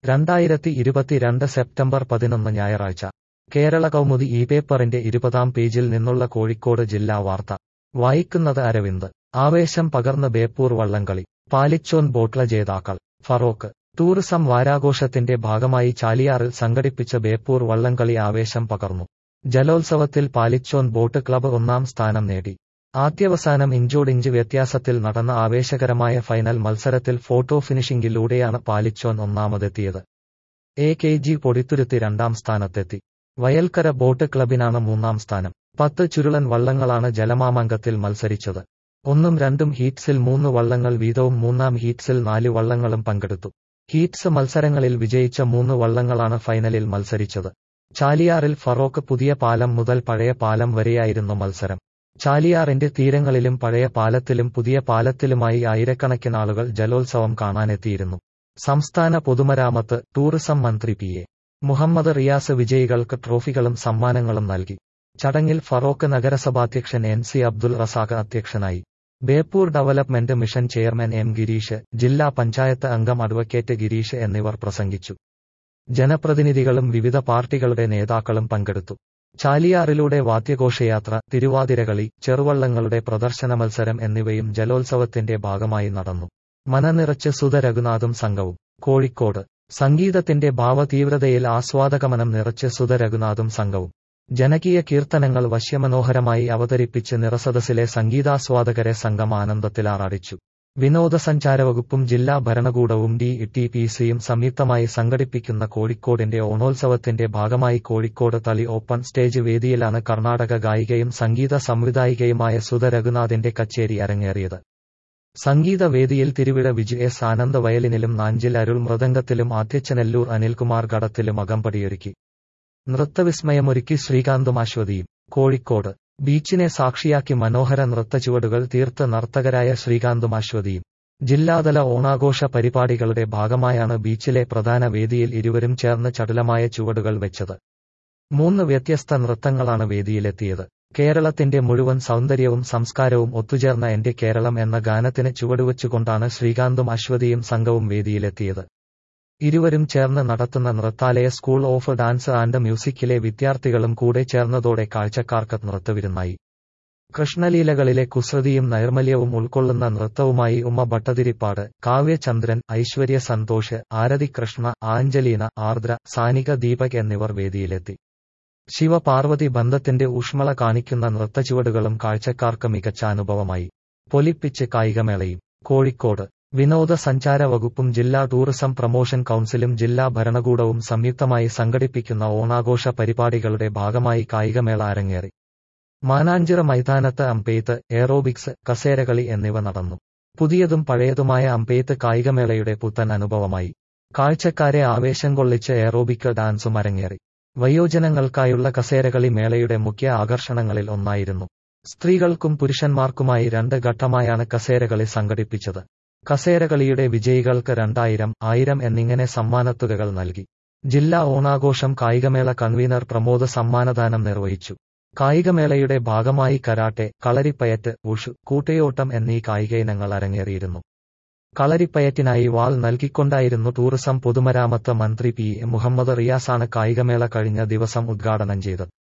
2022 September 11 ഞായറാഴ്ച കേരള കൗമുദി ഈ പേപ്പറിന്റെ 20-ാം പേജിൽ നിന്നുള്ള കോഴിക്കോട് ജില്ലാ വാർത്ത വായിക്കുന്നത് അരവിന്ദ്. ആവേശം പകർന്ന് ബേപ്പൂർ വള്ളംകളി. പാലിച്ചോൻ ബോട്ട്ല ജേതാക്കൾ. ഫറോക്ക്. ടൂറിസം വാരാഘോഷത്തിന്റെ ഭാഗമായി ചാലിയാറിൽ സംഘടിപ്പിച്ച ബേപ്പൂർ വള്ളംകളി ആവേശം പകർന്നു. ജലോത്സവത്തിൽ പാലിച്ചോൻ ബോട്ട് ക്ലബ്ബ് 1-ാം സ്ഥാനം നേടി. ആദ്യവസാനം ഇഞ്ചോടിഞ്ച് വ്യത്യാസത്തിൽ നടന്ന ആവേശകരമായ ഫൈനൽ മത്സരത്തിൽ ഫോട്ടോ ഫിനിഷിംഗിലൂടെയാണ് പാലിച്ചോൻ ഒന്നാമതെത്തിയത്. AKG പൊടിത്തുരുത്തി 2-ാം സ്ഥാനത്തെത്തി. വയൽക്കര ബോട്ട് ക്ലബിനാണ് 3-ാം സ്ഥാനം. 10 ചുരുളൻ വള്ളങ്ങളാണ് ജലമാമാങ്കത്തിൽ മത്സരിച്ചത്. 1ഉം 2ഉം ഹീറ്റ്സിൽ 3 വള്ളങ്ങൾ വീതവും 3-ാം ഹീറ്റ്സിൽ 4 വള്ളങ്ങളും പങ്കെടുത്തു. ഹീറ്റ്സ് മത്സരങ്ങളിൽ വിജയിച്ച 3 വള്ളങ്ങളാണ് ഫൈനലിൽ മത്സരിച്ചത്. ചാലിയാറിൽ ഫറോക്ക് പുതിയ പാലം മുതൽ പഴയ പാലം വരെയായിരുന്നു മത്സരം. ചാലിയാറിന്റെ തീരങ്ങളിലും പഴയ പാലത്തിലും പുതിയ പാലത്തിലുമായി ആയിരക്കണക്കിന് ആളുകൾ ജലോത്സവം കാണാനെത്തിയിരുന്നു. സംസ്ഥാന പൊതുമരാമത്ത്, ടൂറിസം മന്ത്രി P.A. മുഹമ്മദ് റിയാസ് വിജയികൾക്ക് ട്രോഫികളും സമ്മാനങ്ങളും നൽകി. ചടങ്ങിൽ ഫറോക്ക് നഗരസഭാധ്യക്ഷൻ NC അബ്ദുൽ റസാഖ് അധ്യക്ഷനായി. Beypore development mission chairman M. Girish, ജില്ലാ പഞ്ചായത്ത് അംഗം അഡ്വക്കേറ്റ് ഗിരീഷ് എന്നിവർ പ്രസംഗിച്ചു. ജനപ്രതിനിധികളും വിവിധ പാർട്ടികളുടെ നേതാക്കളും പങ്കെടുത്തു. ചാലിയാറിലൂടെ വാദ്യഘോഷയാത്ര, തിരുവാതിരകളി, ചെറുവള്ളങ്ങളുടെ പ്രദർശന മത്സരം എന്നിവയും ജലോത്സവത്തിന്റെ ഭാഗമായി നടന്നു. മനനിറച്ച് സുധ രഘുനാഥും സംഘവും. കോഴിക്കോട്. സംഗീതത്തിന്റെ ഭാവതീവ്രതയിൽ ആസ്വാദകമനം നിറച്ച് സുധ രഘുനാഥും സംഘവും. ജനകീയ കീർത്തനങ്ങൾ വശ്യമനോഹരമായി അവതരിപ്പിച്ച് നിറസദസ്സിലെ സംഗീതാസ്വാദകരെ സംഘം ആനന്ദത്തിലാറാടിച്ചു. വിനോദസഞ്ചാരവകുപ്പും ജില്ലാ ഭരണകൂടവും DTPCയും സംയുക്തമായി സംഘടിപ്പിക്കുന്ന കോഴിക്കോടിന്റെ ഓണോത്സവത്തിന്റെ ഭാഗമായി കോഴിക്കോട് തളി ഓപ്പൺ സ്റ്റേജ് വേദിയിലാണ് കർണാടക ഗായികയും സംഗീത സംവിധായികയുമായ സുധ രഘുനാഥിന്റെ കച്ചേരി അരങ്ങേറിയത്. സംഗീത വേദിയിൽ തിരുവിഴ വിജു S. ആനന്ദ് വയലിനിലും നാഞ്ചിൽ അരുൾ മൃദംഗത്തിലും ആദ്യച്ചനെല്ലൂർ അനിൽകുമാർ ഘടത്തിലും അകമ്പടിയൊരുക്കി. നൃത്തവിസ്മയമൊരുക്കി ശ്രീകാന്തും അശ്വതിയും. കോഴിക്കോട്. ബീച്ചിനെ സാക്ഷിയാക്കി മനോഹര നൃത്തചുവടുകൾ തീർത്ത് നർത്തകരായ ശ്രീകാന്തും അശ്വതിയും. ജില്ലാതല ഓണാഘോഷ പരിപാടികളുടെ ഭാഗമായാണ് ബീച്ചിലെ പ്രധാന വേദിയിൽ ഇരുവരും ചേർന്ന് ചടുലമായ ചുവടുകൾ വെച്ചത്. 3 വ്യത്യസ്ത നൃത്തങ്ങളാണ് വേദിയിലെത്തിയത്. കേരളത്തിന്റെ മുഴുവൻ സൗന്ദര്യവും സംസ്കാരവും ഒത്തുചേർന്ന എന്റെ കേരളം എന്ന ഗാനത്തിന് ചുവടുവെച്ചുകൊണ്ടാണ് ശ്രീകാന്തും അശ്വതിയും സംഘവും വേദിയിലെത്തിയത്. ഇരുവരും ചേർന്ന് നടത്തുന്ന Nrithalaya school of dance and മ്യൂസിക്കിലെ വിദ്യാർത്ഥികളും കൂടെ ചേർന്നതോടെ കാഴ്ചക്കാർക്ക് നൃത്തവിരുന്നായി. കൃഷ്ണലീലകളിലെ കുസൃതിയും നൈർമല്യവും ഉൾക്കൊള്ളുന്ന നൃത്തവുമായി ഉമ്മ ഭട്ടതിരിപ്പാട്, കാവ്യചന്ദ്രൻ, ഐശ്വര്യ സന്തോഷ്, ആരതി കൃഷ്ണ, ആഞ്ജലീന, ആർദ്ര, സാനിക ദീപക് എന്നിവർ വേദിയിലെത്തി. ശിവപാർവതി ബന്ധത്തിന്റെ ഊഷ്മള കാണിക്കുന്ന നൃത്തചുവടുകളും കാഴ്ചക്കാർക്ക് മികച്ച അനുഭവമായി. പൊലിപ്പിച്ച് കായികമേളയും. കോഴിക്കോട്. വിനോദസഞ്ചാര വകുപ്പും ജില്ലാ ടൂറിസം പ്രൊമോഷൻ കൗൺസിലും ജില്ലാ ഭരണകൂടവും സംയുക്തമായി സംഘടിപ്പിക്കുന്ന ഓണാഘോഷ പരിപാടികളുടെ ഭാഗമായി കായികമേള അരങ്ങേറി. മാനാഞ്ചിറ മൈതാനത്ത് അമ്പെയ്ത്ത്, എയറോബിക്സ്, കസേരകളി എന്നിവ നടന്നു. പുതിയതും പഴയതുമായ അമ്പെയ്ത്ത് കായികമേളയുടെ പുത്തൻ അനുഭവമായി. കാഴ്ചക്കാരെ ആവേശം കൊള്ളിച്ച് എയറോബിക് ഡാൻസും അരങ്ങേറി. വയോജനങ്ങൾക്കായുള്ള കസേരകളി മേളയുടെ മുഖ്യ ആകർഷണങ്ങളിൽ ഒന്നായിരുന്നു. സ്ത്രീകൾക്കും പുരുഷന്മാർക്കുമായി 2 ഘട്ടമായാണ് കസേരകളി സംഘടിപ്പിച്ചത്. കസേരകളിയുടെ വിജയികൾക്ക് 2000, 1000 എന്നിങ്ങനെ സമ്മാനത്തുകകൾ നൽകി. ജില്ലാ ഓണാഘോഷം കായികമേള കൺവീനർ പ്രമോദ് സമ്മാനദാനം നിർവഹിച്ചു. കായികമേളയുടെ ഭാഗമായി കരാട്ടെ, കളരിപ്പയറ്റ്, ഉഷു, കൂട്ടയോട്ടം എന്നീ കായിക ഇനങ്ങൾ അരങ്ങേറിയിരുന്നു. കളരിപ്പയറ്റിനായി വാൾ നൽകിക്കൊണ്ടായിരുന്നു ടൂറിസം പൊതുമരാമത്ത് മന്ത്രി P.A. മുഹമ്മദ് റിയാസാണ് കായികമേള കഴിഞ്ഞ ദിവസം ഉദ്ഘാടനം ചെയ്തത്.